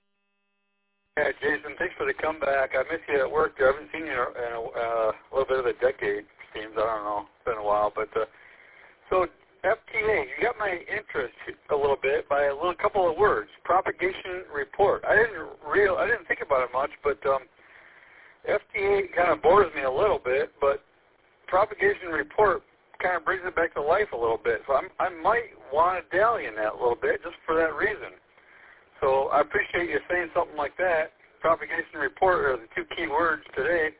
Yeah, Jason, thanks for the comeback. I miss you at work. I haven't seen you in a uh, little bit of a decade, seems. I don't know. It's been a while. But uh, so F T A, you got my interest a little bit by a little couple of words, propagation report. I didn't real, I didn't think about it much, but um, F T A kind of bores me a little bit, but propagation report kind of brings it back to life a little bit. So I'm, I might want to dally in that a little bit just for that reason. So I appreciate you saying something like that. Propagation report are the two key words today.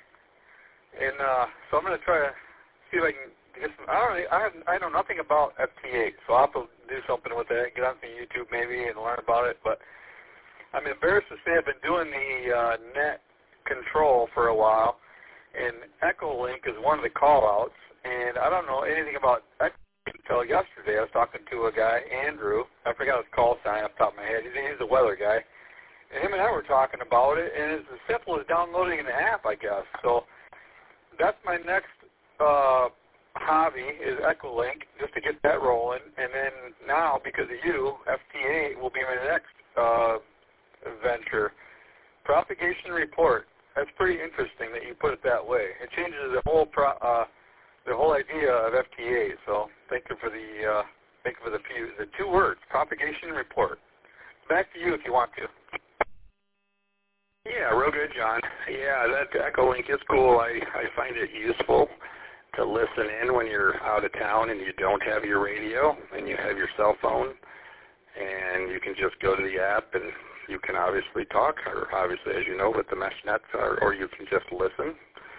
And uh, so I'm going to try to see if I can get some, I don't know, I, have, I know nothing about F T A, so I'll have to do something with that, get on some YouTube maybe and learn about it. But I'm embarrassed to say I've been doing the uh, net control for a while, and Echolink is one of the call-outs, and I don't know anything about Echolink until yesterday. I was talking to a guy, Andrew. I forgot his call sign off the top of my head. He's, he's a weather guy. And him and I were talking about it, and it's as simple as downloading an app, I guess. So that's my next uh, hobby is Echolink, just to get that rolling. And then now, because of you, F T A will be my next uh, venture. Propagation report. That's pretty interesting that you put it that way. It changes the whole pro, uh, the whole idea of F T A. So thank you for the uh, thank you for the few the two words, propagation report. Back to you if you want to. Yeah, real good, John. Yeah, that Echolink is cool. I, I find it useful to listen in when you're out of town and you don't have your radio and you have your cell phone, and you can just go to the app and you can obviously talk, or obviously, as you know, with the mesh nets, or, or you can just listen.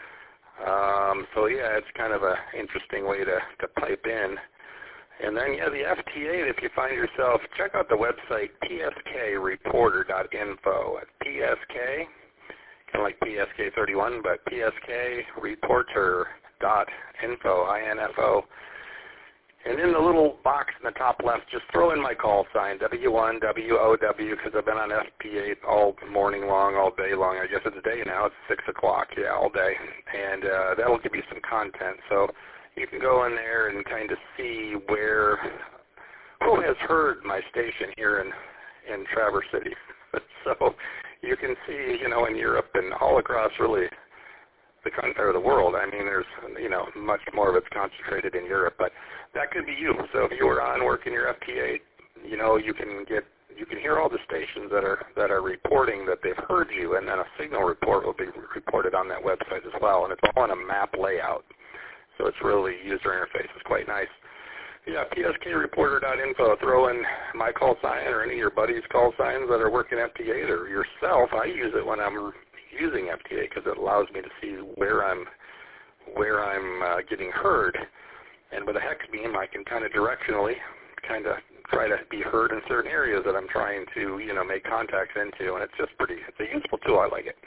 Um, so, yeah, it's kind of an interesting way to, to pipe in. And then, yeah, the F T A, if you find yourself, check out the website P S K reporter dot info. P S K, kind of like P S K thirty-one, but P S K reporter dot info, I N F O. And in the little box in the top left, just throw in my call sign, W one W O W, because I've been on F P eight all morning long, all day long. I guess it's day now. It's six o'clock, yeah, all day. And uh, that will give you some content. So you can go in there and kind of see where, who has heard my station here in, in Traverse City. So you can see, you know, in Europe and all across really the country or the world. I mean, there's, you know, much more of it's concentrated in Europe, but that could be you. So if you were on working your F T eight, you know, you can get, you can hear all the stations that are that are reporting that they've heard you, and then a signal report will be reported on that website as well, and it's all in a map layout. So it's really, user interface is quite nice. Yeah, P S K reporter dot info. Throw in my call sign or any of your buddies' call signs that are working F T eight, or yourself. I use it when I'm using F T eight because it allows me to see where I'm where I'm uh, getting heard. And with a hex beam, I can kind of directionally kind of try to be heard in certain areas that I'm trying to, you know, make contacts into. And it's just pretty, it's a useful tool. I like it.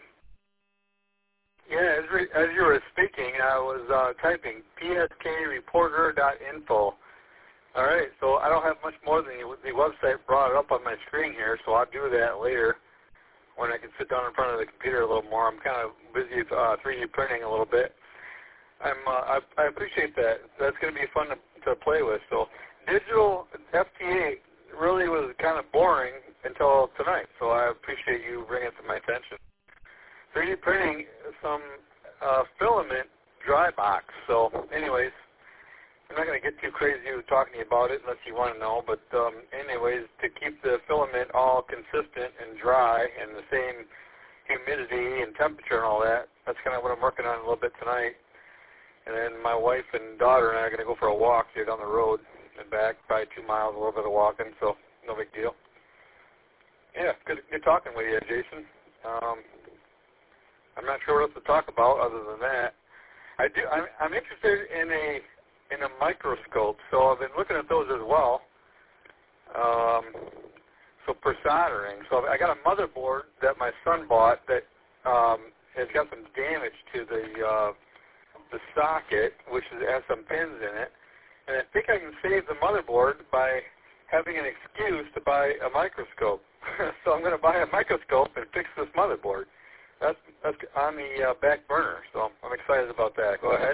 Yeah, as, re- as you were speaking, I was uh, typing P S K reporter dot info. All right, so I don't have much more than the, the website brought it up on my screen here, so I'll do that later when I can sit down in front of the computer a little more. I'm kind of busy uh, three D printing a little bit. I'm, uh, I, I appreciate that. That's going to be fun to, to play with. So digital F T eight really was kind of boring until tonight, so I appreciate you bringing it to my attention. three D printing some uh, filament dry box. So anyways, I'm not going to get too crazy with talking to you about it unless you want to know, but um, anyways, to keep the filament all consistent and dry and the same humidity and temperature and all that, that's kind of what I'm working on a little bit tonight. And then my wife and daughter and I are going to go for a walk here down the road and back, probably two miles, a little bit of walking, so no big deal. Yeah, good, good talking with you, Jason. Um, I'm not sure what else to talk about other than that. I do. I'm, I'm interested in a in a microscope, so I've been looking at those as well. Um, so for soldering, so I got a motherboard that my son bought that um, has got some damage to the uh, the socket, which is, has some pins in it, and I think I can save the motherboard by having an excuse to buy a microscope. So I'm going to buy a microscope and fix this motherboard. That's that's on the uh, back burner, so I'm excited about that. Go ahead.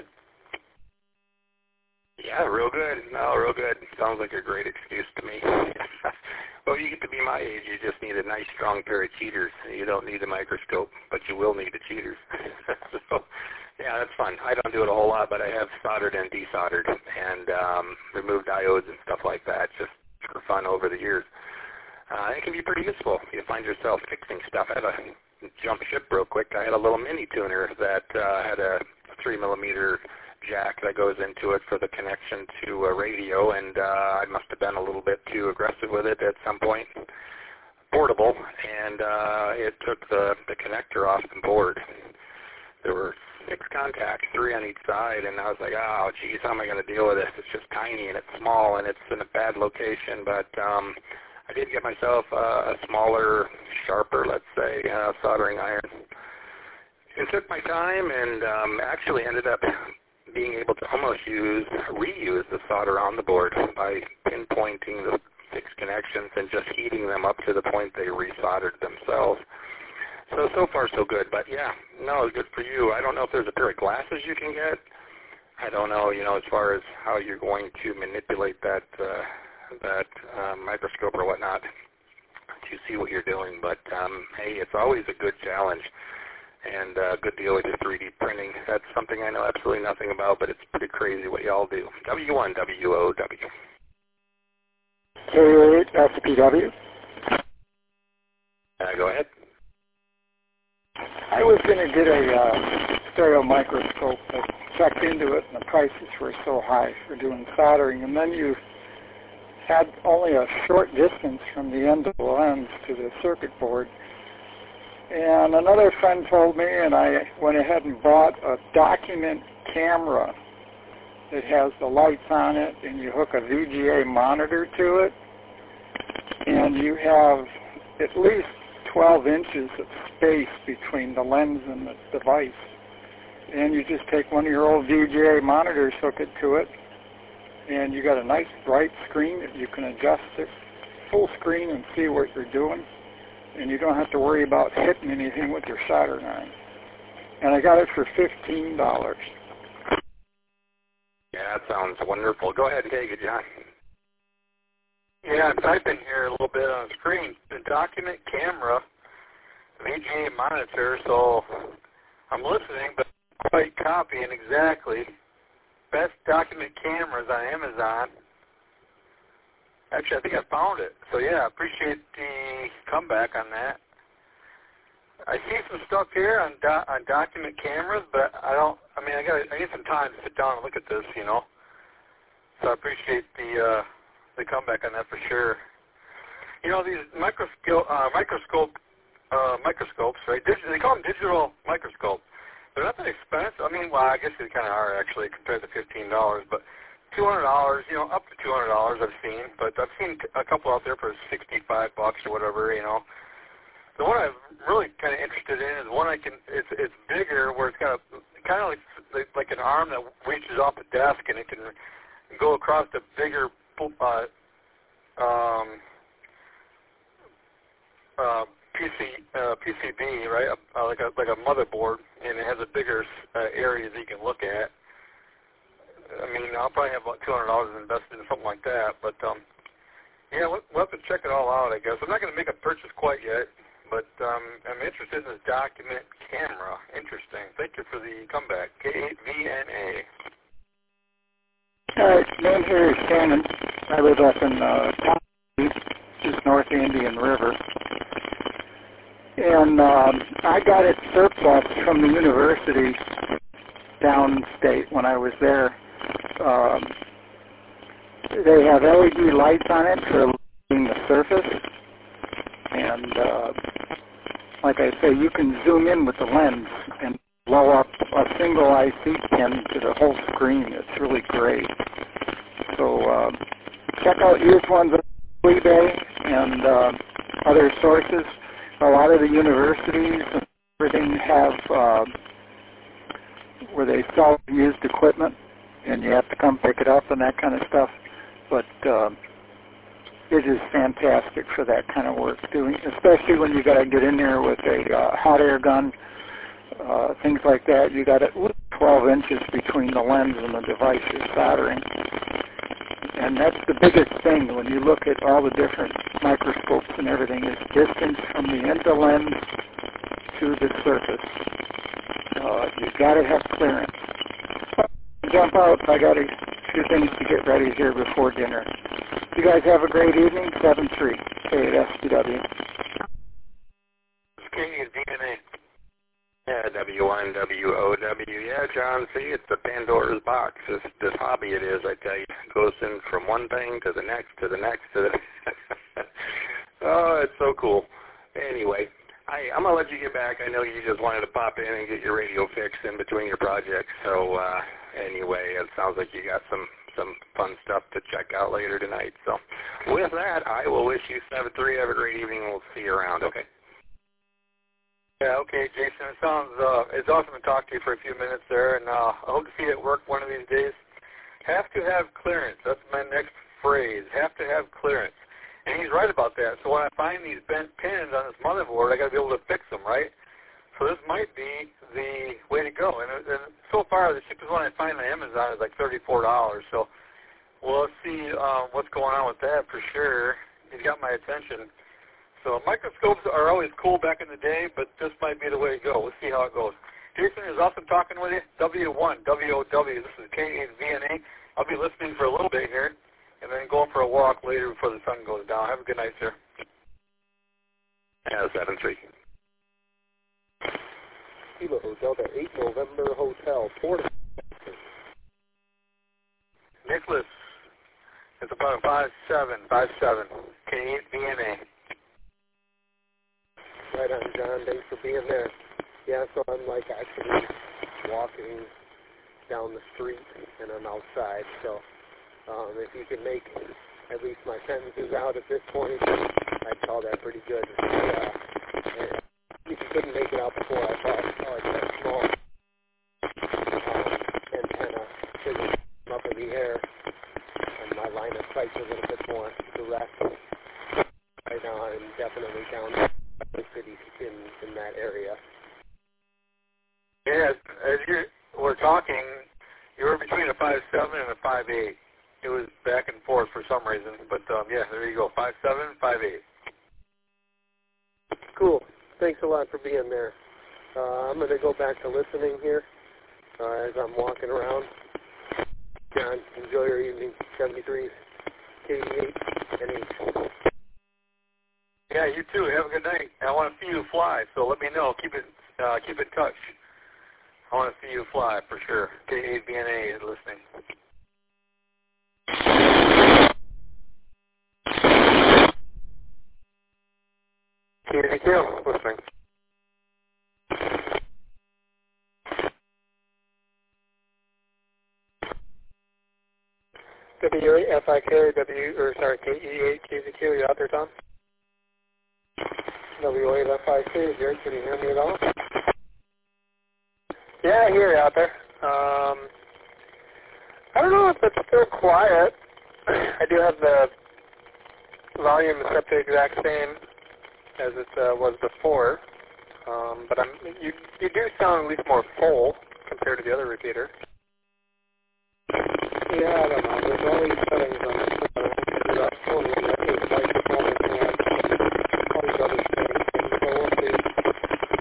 Yeah, real good. No, real good. Sounds like a great excuse to me. Well, you get to be my age, you just need a nice, strong pair of cheaters. You don't need a microscope, but you will need the cheaters. So, yeah, that's fun. I don't do it a whole lot, but I have soldered and desoldered and um, removed diodes and stuff like that just for fun over the years. Uh, it can be pretty useful. You find yourself fixing stuff. I had a jump ship real quick. I had a little mini tuner that uh, had a three millimeter jack that goes into it for the connection to a radio, and uh, I must have been a little bit too aggressive with it at some point. Portable, and uh, it took the, the connector off the board. There were six contacts, three on each side, and I was like, oh, geez, how am I going to deal with this? It's just tiny, and it's small, and it's in a bad location, but um, I did get myself uh, a smaller, sharper, let's say, uh, soldering iron. It took my time and um, actually ended up being able to almost use, reuse the solder on the board by pinpointing the six connections and just heating them up to the point they resoldered themselves. So, so far so good. But yeah, no, good for you. I don't know if there's a pair of glasses you can get. I don't know, you know, as far as how you're going to manipulate that uh, that uh, microscope or whatnot to see what you're doing. But, um, hey, it's always a good challenge and a uh, good deal with your three D printing. That's something I know absolutely nothing about, but it's pretty crazy what y'all do. W one W O W. K eight S P W. Uh, go ahead. I was going to get a uh, stereo microscope, but checked into it, and the prices were so high for doing soldering. And then you had only a short distance from the end of the lens to the circuit board. And another friend told me, and I went ahead and bought a document camera that has the lights on it, and you hook a V G A monitor to it, and you have at least twelve inches of space between the lens and the device. And you just take one of your old V G A monitors, hook it to it, and you got a nice bright screen that you can adjust it full screen and see what you're doing. And you don't have to worry about hitting anything with your soldering iron. And I got it for fifteen dollars. Yeah, that sounds wonderful. Go ahead and take it, John. Yeah, I'm typing here a little bit on the screen. The document camera, V G A monitor, so I'm listening, but not quite copying exactly. Best document cameras on Amazon. Actually, I think I found it. So yeah, I appreciate the comeback on that. I see some stuff here on do, on document cameras, but I don't. I mean, I got. I need some time to sit down and look at this, you know. So I appreciate the uh, the comeback on that for sure. You know, these microscope uh, microscope uh, microscopes, right? Digi- they call them digital microscopes. They're not that expensive. I mean, well, I guess they kind of are actually compared to fifteen dollars, but two hundred dollars, you know, up to two hundred dollars I've seen, but I've seen a couple out there for sixty-five bucks or whatever, you know. The one I'm really kind of interested in is one I can, it's it's bigger where it's got a, kind of like like an arm that reaches off the desk and it can go across the bigger uh, um, uh, P C, uh, P C B, right, uh, like a like a motherboard, and it has a bigger uh, area that you can look at. I mean, I'll probably have about two hundred dollars invested in something like that, but um, yeah, we'll, we'll have to check it all out, I guess. I'm not going to make a purchase quite yet, but um, I'm interested in this document camera. Interesting. Thank you for the comeback. K eight V N A. All right, name here is Shannon. I live up in uh, just north of the Indian River. and um, I got it surplus from the university downstate when I was there. Um, they have L E D lights on it for illuminating the surface, and uh, like I say, you can zoom in with the lens and blow up a single I C pin to the whole screen. It's really great. So uh, check out used ones on eBay and uh, other sources. A lot of the universities and everything have uh, where they sell used equipment, and you have to come pick it up and that kind of stuff. But uh, it is fantastic for that kind of work, doing, especially when you got to get in there with a uh, hot air gun, uh, things like that. You got at least twelve inches between the lens and the device you're soldering. And that's the biggest thing when you look at all the different microscopes and everything, is distance from the end of the lens to the surface. Uh, you've got to have clearance. Jump out. I got a few things to get ready here before dinner. You guys have a great evening. seven three K at S P W. K is D N A. Yeah, W one W O W. Yeah, John, see, it's the Pandora's box. This, this hobby it is, I tell you. It goes in from one thing to the next, to the next, to the... Oh, it's so cool. Anyway, I, I'm going to let you get back. I know you just wanted to pop in and get your radio fixed in between your projects. So, uh, anyway, it sounds like you got some, some fun stuff to check out later tonight. So, with that, I will wish you seven three. Have a great evening, and we'll see you around, okay? Yeah, okay, Jason. It sounds uh, it's awesome to talk to you for a few minutes there, and uh, I hope to see it work one of these days. Have to have clearance. That's my next phrase. Have to have clearance. And he's right about that. So when I find these bent pins on this motherboard, I got to be able to fix them, right? So this might be the way to go. And, and so far, the cheapest one I find on Amazon is like thirty-four dollars. So we'll see uh, what's going on with that for sure. He's got my attention. So microscopes are always cool back in the day, but this might be the way to go. We'll see how it goes. Jason, it was awesome talking with you. W one W O W. This is K eight V N A. I'll be listening for a little bit here, and then going for a walk later before the sun goes down. Have a good night, sir. Yeah, seven three. Kilo Delta eight November Hotel, Port. Nicholas, it's about a five seven, five seven. K eight V N A. Right on, John. Thanks for being there. Yeah, so I'm like actually walking down the street and I'm outside. So um, if you can make at least my sentences out at this point, I'd call that pretty good. Uh, and if you couldn't make it out before, I thought oh, like that small um, antenna figure up in the air, and my line of sight's a little bit more direct. Right now, I'm definitely down the city in, in that area. Yeah, as you were talking, you were between a five seven and a five eight. It was back and forth for some reason, but um, yeah, there you go, five seven, five eight. Cool. Thanks a lot for being there. Uh, I'm going to go back to listening here uh, as I'm walking around. John, enjoy your evening. seventy-three K eight N H. Yeah, you too. Have a good night. I want to see you fly, so let me know. Keep it, uh, keep in touch. I want to see you fly for sure. K eight B N A is listening. Thank you. Listening. W eight F I K, W, or sorry, K E eight K Z Q, you out there, Tom? W eight F I K, Jerry, can you hear me at all? Yeah, I hear you out there. Um, I don't know if it's still quiet. I do have the volume set the exact same as it uh, was before, um, but I'm, you, you do sound at least more full compared to the other repeater. Yeah, I don't know. There's all these settings on this. I don't know that's totally it's like the phone and all these other things. So we'll see.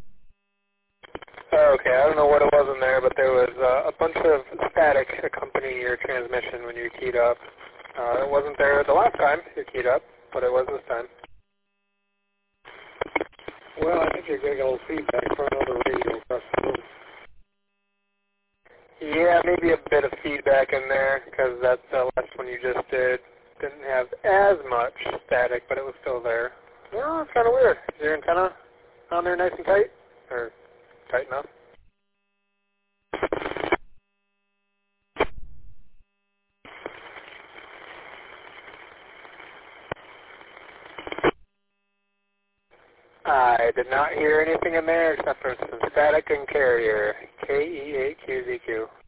Okay, I don't know what it was in there, but there was uh, a bunch of static accompanying your transmission when you keyed up. Uh, it wasn't there the last time you keyed up, but it was this time. Well, Yeah, maybe a bit of feedback in there because that uh, last one you just did didn't have as much static, but it was still there. Well, it's kind of weird. Is your antenna on there nice and tight? Or tight enough? I did not hear anything in there except for some static and carrier. K E eight Q Z Q.